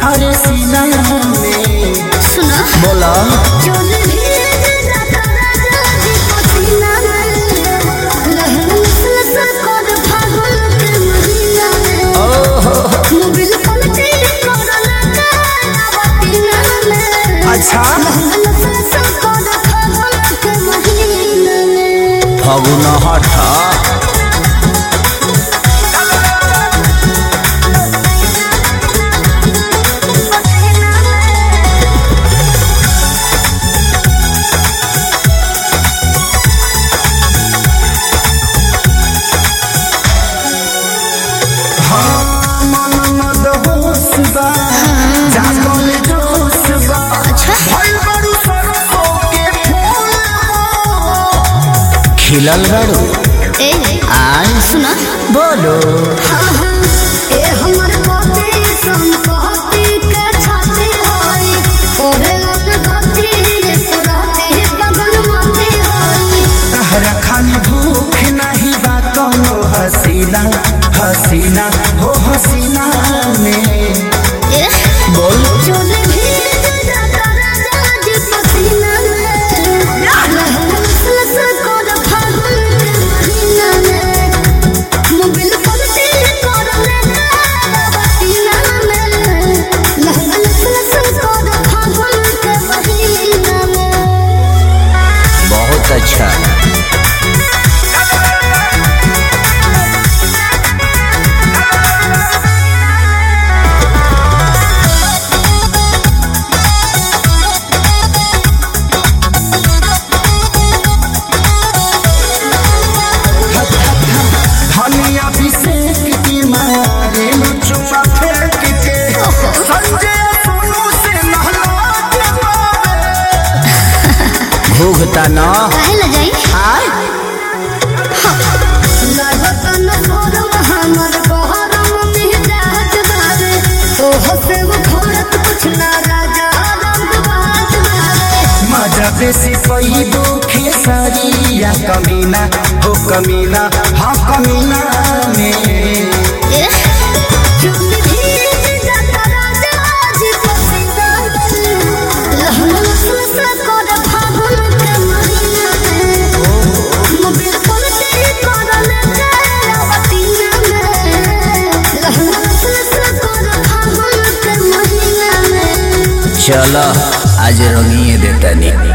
अरे सीना में सुना बोला अच्छा फागुन हटा खिलल बड़ू आज सुना बोलो ए हमर पति संपत्ति के छाती होई ओरे लग गति रहते बगल माते होई तहरा खानी भूख नहीं बा कौनो हसीना हसीना हो हसीना में बोल चोले भी जाता राजा जी पसीना बहुत अच्छा धनिया अभिषेक की मारे चुमा फेंक के संजय सोनू से नहला के भूखता ना काहे ल जाई आय लागत न भोरम हमर बहरम मिजाज बारे ओ हसे वो घोरत कुछ ना राजा रंग बाज बारे मजा बेसी कोई दुखे सारी या कमीना हो कमीना हाँ कमीना में चुम्मी भी जाता राजा जी पसीना लहन सुसा कर फागुन के महीना मोबिल पलटी कर ले आवतीना में लहन सुसा कर फागुन के महीना में चलो आज रंगिए देता नहीं